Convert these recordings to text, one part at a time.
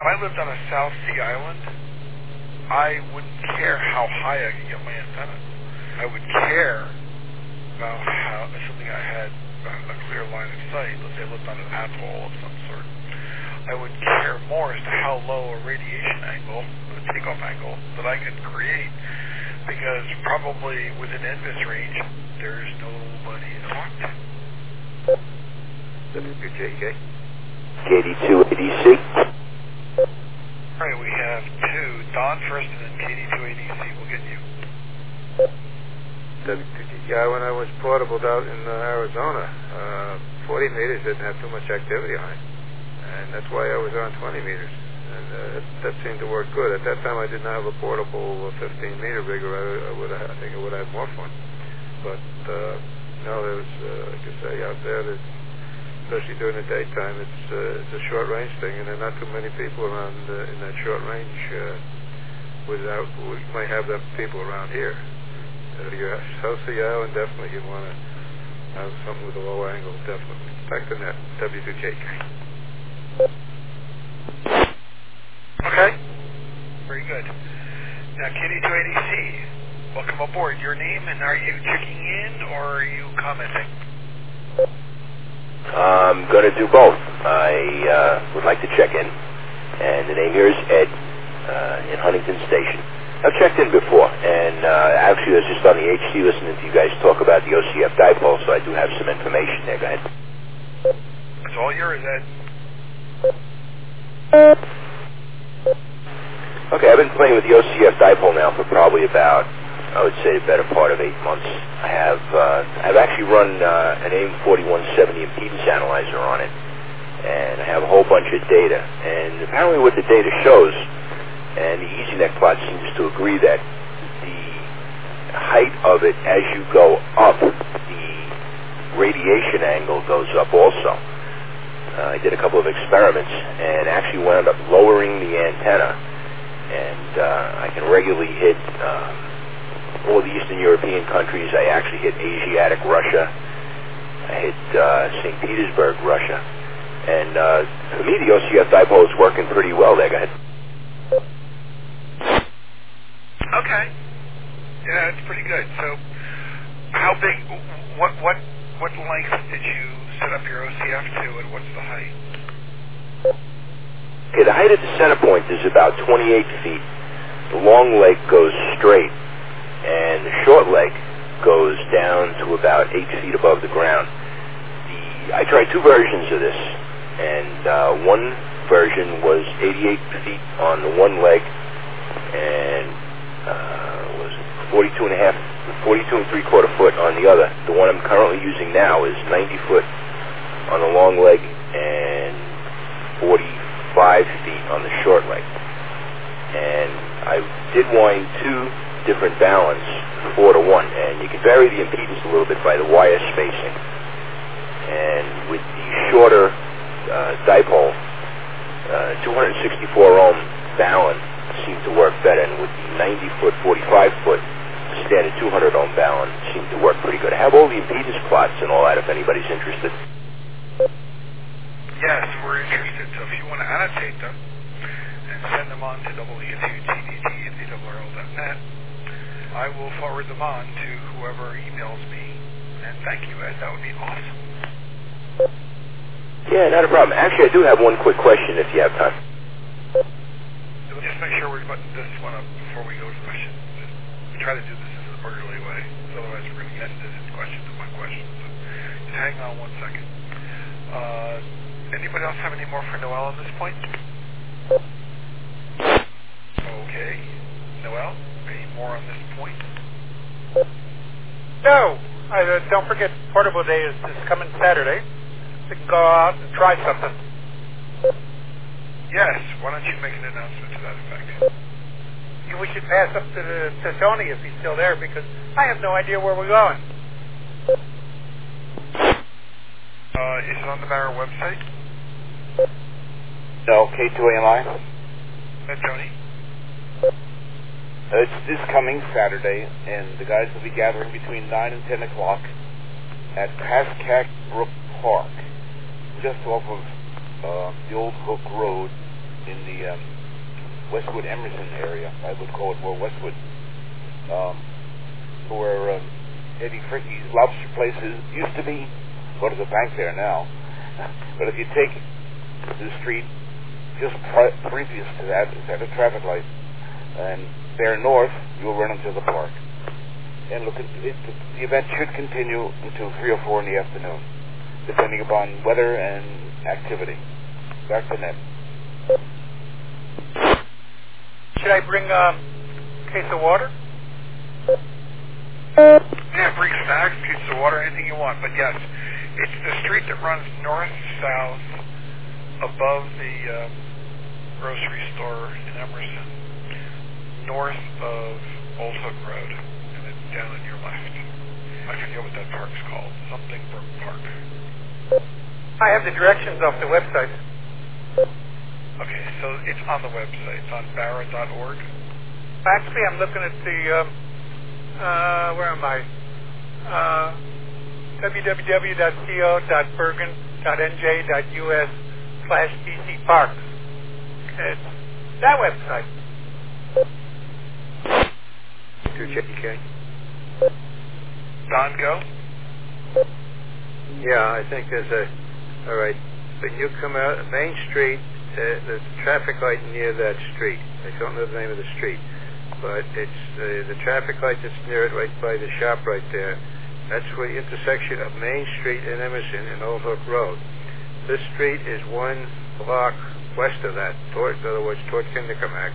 If I lived on a South Sea island, I wouldn't care how high I could get my antenna. I would care about how, assuming I had a clear line of sight, let's say I lived on an atoll of some sort, I would care more as to how low a radiation angle, a takeoff angle, that I could create, because probably within NVIS range, there's nobody to talk to. WJK. KD2ADC. All right, we have two. Don first and then KD2ADC. We'll get you. Yeah, when I was portable out in Arizona, 40 meters didn't have too much activity on it. And that's why I was on 20 meters. And that seemed to work good. At that time, I didn't have a portable 15-meter rigger. I think I would have more fun. But, no, there's, like I say, out there, especially during the daytime, it's a short-range thing, and there are not too many people around in that short range we might have them people around here. Your South Sea Island, definitely you'd want to have something with a low angle, definitely. Back to net, W2JK. Okay. Very good. Now, KD2ADC, welcome aboard. Your name, and are you checking in or are you commenting? I'm going to do both. I would like to check in, and the name here is Ed in Huntington Station. I've checked in before, and actually I was just on the HC listening to you guys talk about the OCF dipole, so I do have some information there. Go ahead. It's all yours, Ed. Okay, I've been playing with the OCF dipole now for probably about, I would say, the better part of 8 months. I've actually run an AIM-4170 impedance analyzer on it, and I have a whole bunch of data. And apparently what the data shows, and the EasyNet plot seems to agree, that the height of it as you go up, the radiation angle goes up also. I did a couple of experiments and actually wound up lowering the antenna, and I can regularly hit all the Eastern European countries. I actually hit Asiatic Russia. I hit St. Petersburg, Russia. And for me, the OCF dipole is working pretty well there. Go ahead. Okay. Yeah, it's pretty good. So, how big, what length did you set up your OCF to, and what's the height? Okay, the height at the center point is about 28 feet. The long leg goes straight, and the short leg goes down to about 8 feet above the ground. I tried two versions of this, and one version was 88 feet on the one leg, and was 42 and 3/4 foot on the other. The one I'm currently using now is 90 foot on the long leg and 45 feet on the short leg. And I did wind two different balance, 4-to-1, and you can vary the impedance a little bit by the wire spacing. And with the shorter dipole, 264 ohm balun seemed to work better, and with the 90 foot, 45 foot standard 200 ohm balun seemed to work pretty good. I have all the impedance plots and all that if anybody's interested. Yes, we're interested. So if you want to annotate them and send them on to W2TDT@ARRL.net, I will forward them on to whoever emails me. And thank you, Ed. That would be awesome. Yeah, not a problem. Actually, I do have one quick question if you have time. Just make sure we're buttoning this one up before we go to questions. We try to do this in an orderly way. Otherwise, we're going to get into his questions and my questions. So just hang on 1 second. Anybody else have any more for Noel at this point? Okay. Noel, any more on this point? No. Don't forget, Portable Day is coming Saturday. We can go out and try something. Yes. Why don't you make an announcement to that effect? We should pass up to Tony if he's still there, because I have no idea where we're going. Is it on the Barra website? No, K2AMI. Tony? It's this coming Saturday, and the guys will be gathering between 9 and 10 o'clock at Pascack Brook Park, just off of the Old Hook Road in the Westwood Emerson area. I would call it more Westwood, where Eddie Fricke's lobster place used to be. Well, there's a bank there now. But if you take the street just previous to that, it's at a traffic light, and bear north, you'll run into the park. And look, the event should continue until 3 or 4 in the afternoon, depending upon weather and activity. Back to Ned. Should I bring a case of water? Yeah, bring snacks, pieces of water, anything you want. But yes, it's the street that runs north-south above the grocery store in Emerson, north of Old Hook Road, and then down on your left. I forget what that park's called. Something Brook Park. I have the directions off the website. Okay, so it's on the website. It's on barra.org. Actually, I'm looking at the, where am I? www.co.bergen.nj.us/DC It's that website. JK? Don, go? Yeah, I think there's all right, when you come out Main Street, there's a traffic light near that street. I don't know the name of the street, but it's the traffic light that's near it, right by the shop right there. That's where the intersection of Main Street and Emerson and Old Hook Road. This street is 1 block west of that, in other words, toward Kindercomack.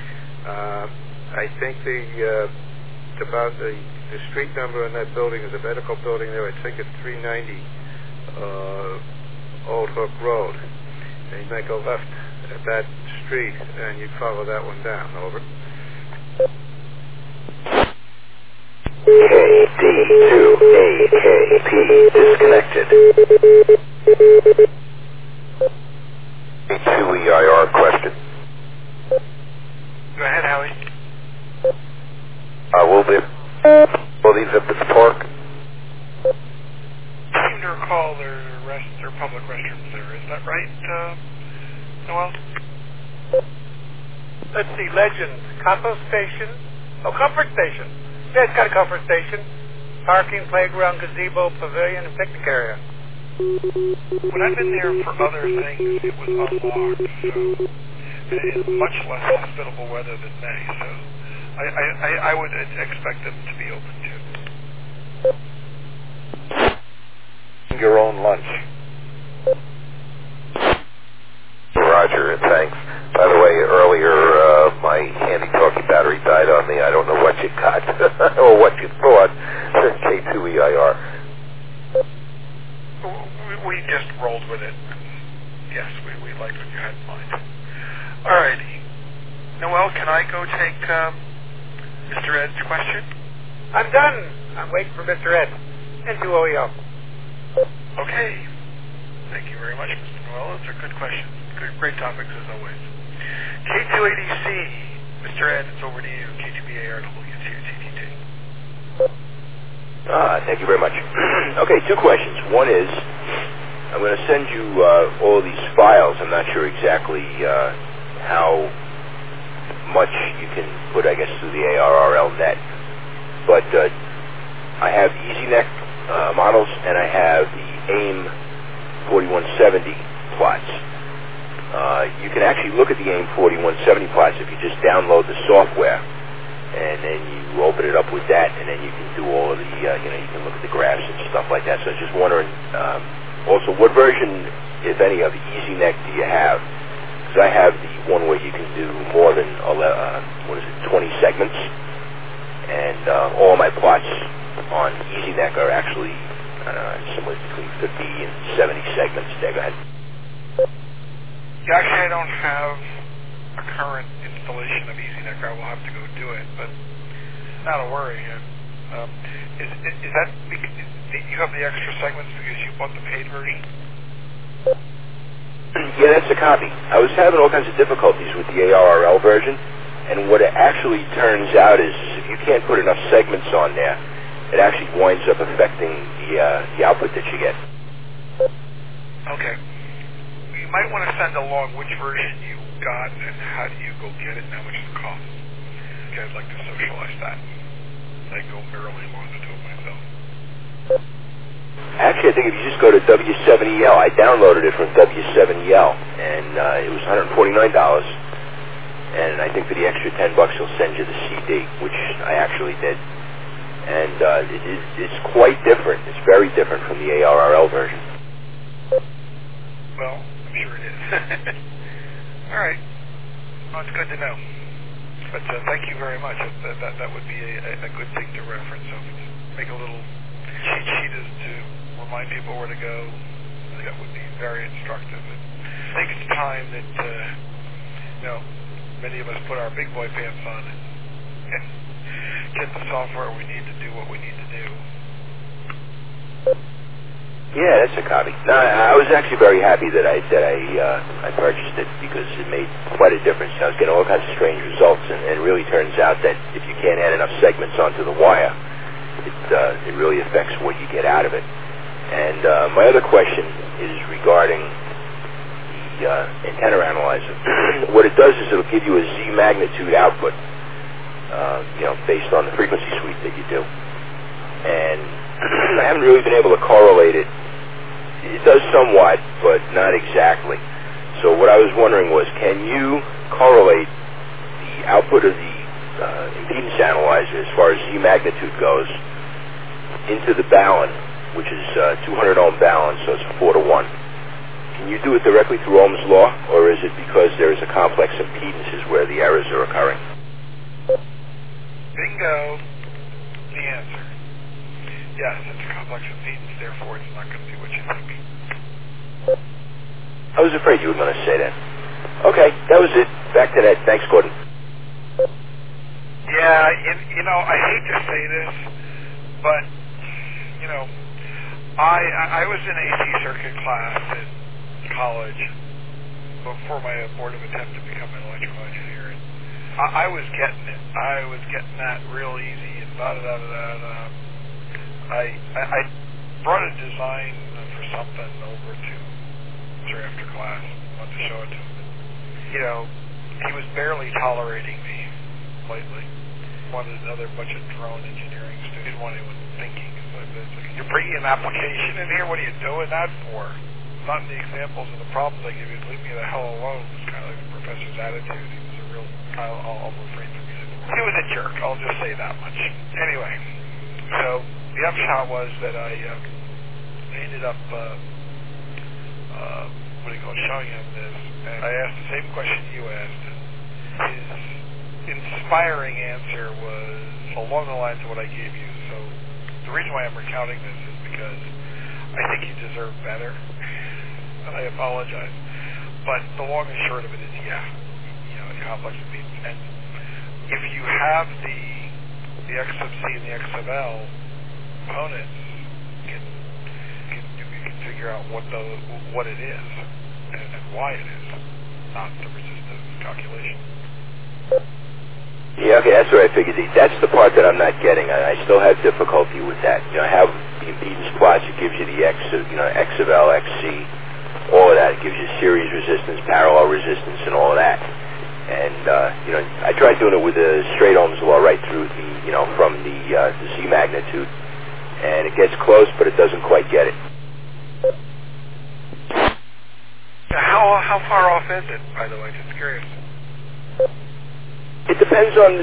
I think it's about the street number on that building is a medical building there. I think it's 390 Old Hook Road. And you make a left at that street, and you follow that one down. Over. KD2AKP disconnected. A2EIR question. Go ahead, Howie. Will these up at the park? I seem to recall their public restrooms there. Is that right, Noel? Let's see, Legends, compost station, comfort station. Yeah, it's got a comfort station. Parking, playground, gazebo, pavilion, and picnic area. When I've been there for other things, it was unlocked, so it is much less hospitable weather than May, so I would expect them to be open too. Your own lunch. Roger, and thanks. By the way, earlier my handy-talkie battery died on me. I don't know what you got or what you thought. K2EIR. We just rolled with it. Yes, we liked what you had in mind. All righty. Noel, can I go take Mr. Ed's question? I'm done. I'm waiting for Mr. Ed. N2OEO. Okay. Thank you very much, Mr. Noel. Those are good questions. Great topics as always. K2ADC, Mr. Ed, it's over to you. K2BAR, WCTT. Thank you very much. Okay, 2 questions. One is, I'm going to send you all of these files. I'm not sure exactly how much you can put, I guess, through the ARRL net. But I have EasyNet models, and I have the AIM 4170 plots. You can actually look at the AIM 4170 plots if you just download the software, and then you open it up with that, and then you can do all of the, you can look at the graphs and stuff like that. So I was just wondering, also, what version, if any, of EasyNet do you have? Because I have the one where you can do more than 20 segments, and all my plots on EasyNet are actually somewhere between 50 and 70 segments. There, go ahead. Yeah, actually, I don't have a current installation of EasyNet. I will have to go do it, but not a worry. Is that you have the extra segments because you bought the paid version? Yeah, that's a copy. I was having all kinds of difficulties with the ARRL version, and what it actually turns out is if you can't put enough segments on there, it actually winds up affecting the output that you get. Okay. You might want to send along which version you got, and how do you go get it, and how much does it cost? I'd like to socialize that. I go early along to do it myself. Actually, I think if you just go to W7EL, I downloaded it from W7EL, and it was $149. And I think for the extra $10, he'll send you the CD, which I actually did. And it's quite different. It's very different from the ARRL version. Well, I'm sure it is. All right. Well, it's good to know. But thank you very much. That would be a good thing to reference. So make a little cheat sheet as to remind people where to go. I think that would be very instructive. And I think it's time that many of us put our big boy pants on and get the software we need to do what we need to do. Yeah, that's a copy. No, I was actually very happy that I purchased it because it made quite a difference. I was getting all kinds of strange results, and it really turns out that if you can't add enough segments onto the wire, it really affects what you get out of it. And my other question is regarding the antenna analyzer. What it does is it'll give you a Z magnitude output, based on the frequency suite that you do. And I haven't really been able to correlate it. It does somewhat, but not exactly. So what I was wondering was, can you correlate the output of the impedance analyzer as far as Z magnitude goes into the balun, which is 200 ohm balun, so it's a 4 to 1. Can you do it directly through Ohm's law, or is it because there is a complex impedances where the errors are occurring? Bingo. The answer. Yes, it's a complex impedance, therefore it's not going to do what you think. I was afraid you were going to say that. Okay, that was it. Back to that. Thanks, Gordon. Yeah, I hate to say this, but, I was in AC circuit class in college before my abortive attempt to become an electrical engineer. And I was getting it. I was getting that real easy and da-da-da-da-da. I brought a design for something over to Sir after class. I wanted to show it to him. He was barely tolerating me lately. Wanted another bunch of drone engineering students. Didn't want anyone thinking. So you're bringing an application in here? What are you doing that for? Not in the examples and the problems I give you. Leave me the hell alone. It was kind of like the professor's attitude. He was a real, I'll refrain from using it. He was a jerk. I'll just say that much. Anyway, so the upshot was that I ended up, showing him this, and I asked the same question you asked, and his inspiring answer was along the lines of what I gave you. So the reason why I'm recounting this is because I think you deserve better, and I apologize. But the long and short of it is, complex impedance. And if you have the X sub C and the X sub L components, you can figure out what it is and why it is, not the resistive calculation. Yeah, okay, that's what I figured. That's the part that I'm not getting. I still have difficulty with that. I have the impedance plots. It gives you the X of L, XC, all of that. It gives you series resistance, parallel resistance, and all of that. And I tried doing it with the straight Ohm's law right through from the Z magnitude, and it gets close, but it doesn't quite get it. How far off is it, by the way? Just curious. It depends on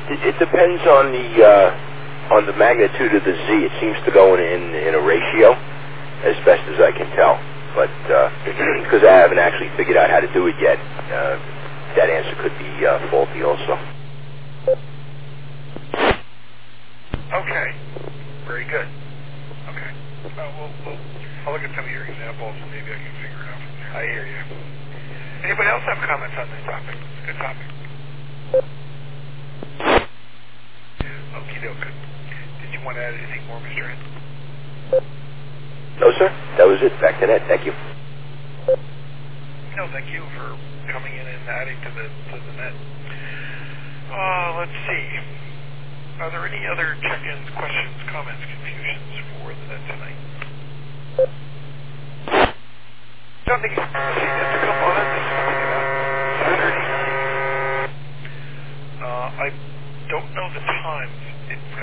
the magnitude of the Z. It seems to go in a ratio, as best as I can tell. But because I haven't actually figured out how to do it yet, that answer could be faulty also. Okay, very good. Okay, I'll look at some of your examples and maybe I can figure it out from there. I hear you. Anybody else have comments on this topic? It's a good topic. Okie doke. Did you want to add anything more, Mr. N? No, sir. That was it. Back to that. Thank you. No, thank you for coming in and adding to the net. Let's see. Are there any other check-ins, questions, comments, confusions for the net tonight? Don't think. Let's see. Just a couple other things to think about.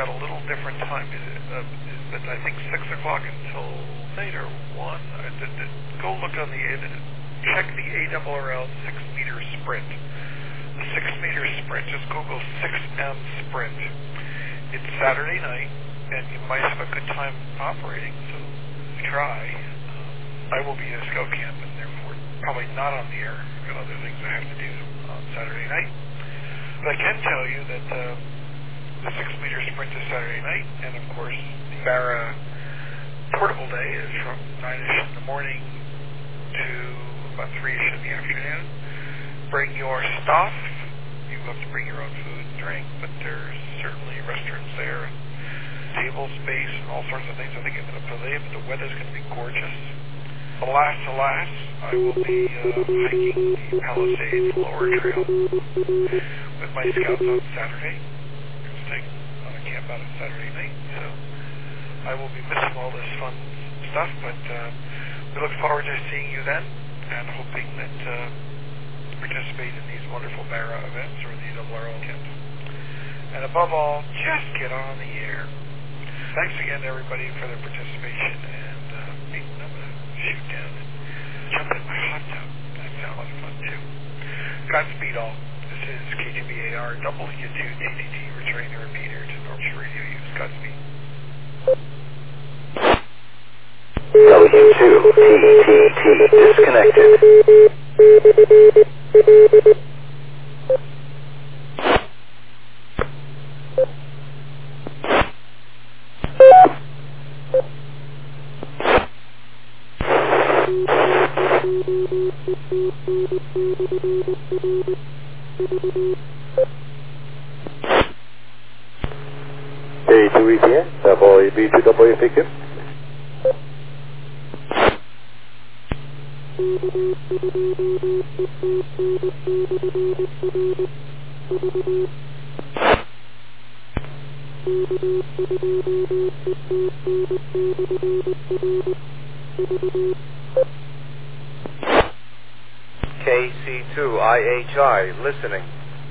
got a little different time. Is that I think 6 o'clock until night or 1. Go look on check the ARRL 6-meter sprint. The 6-meter sprint, just Google 6M sprint. It's Saturday night, and you might have a good time operating, so try. I will be at a scout camp, and therefore probably not on the air. I've got other things I have to do on Saturday night. But I can tell you that the 6-meter sprint is Saturday night, and of course the Barra Portable Day is from 9ish in the morning to about 3ish in the afternoon. Bring your stuff. You have to bring your own food and drink, but there's certainly restaurants there and table space and all sorts of things. I think it's going to play, but the weather's going to be gorgeous. Alas, I will be hiking the Palisades Lower Trail with my scouts on Saturday. I'm staying on a camp out on Saturday night, so I will be missing all this fun stuff, but we look forward to seeing you then and hoping that participate in these wonderful Barra events or the ARRL camps. And above all, just get on the air. Thanks again to everybody for their participation, and I'm going to shoot down and jump in my hot tub. That sounds like fun too. Godspeed all. This is KTBAR W2TTT returning the repeater to North Shore Radio Use. Godspeed. W2TTT disconnected. K2ETN, WB2WTQ. KC2IHI, listening.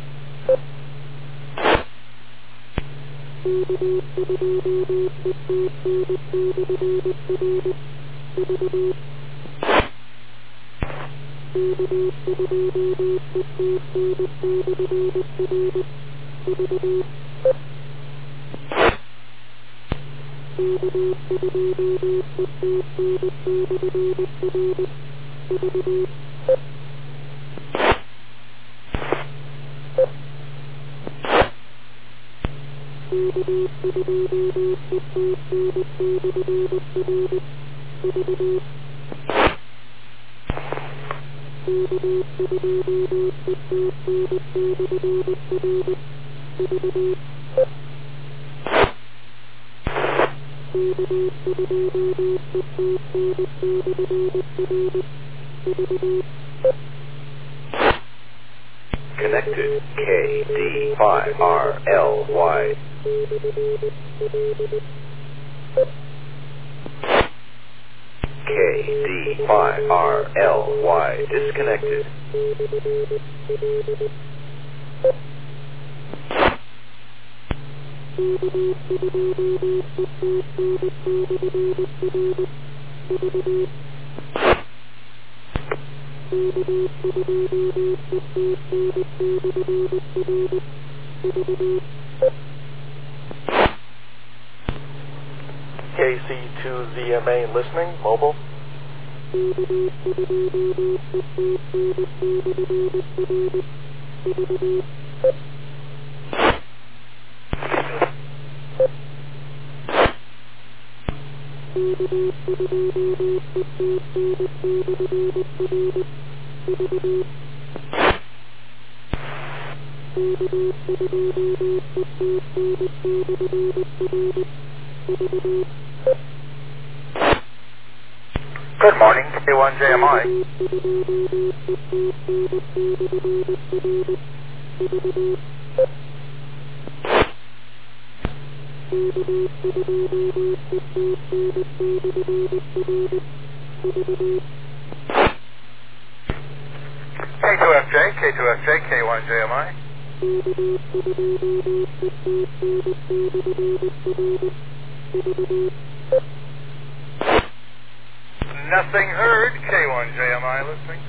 Connected KD5RLY. KD5RLY disconnected. KC2ZMA listening, mobile. Good morning, K1JMI. K2FJ, K1JMI. Nothing heard. K1JMI listening.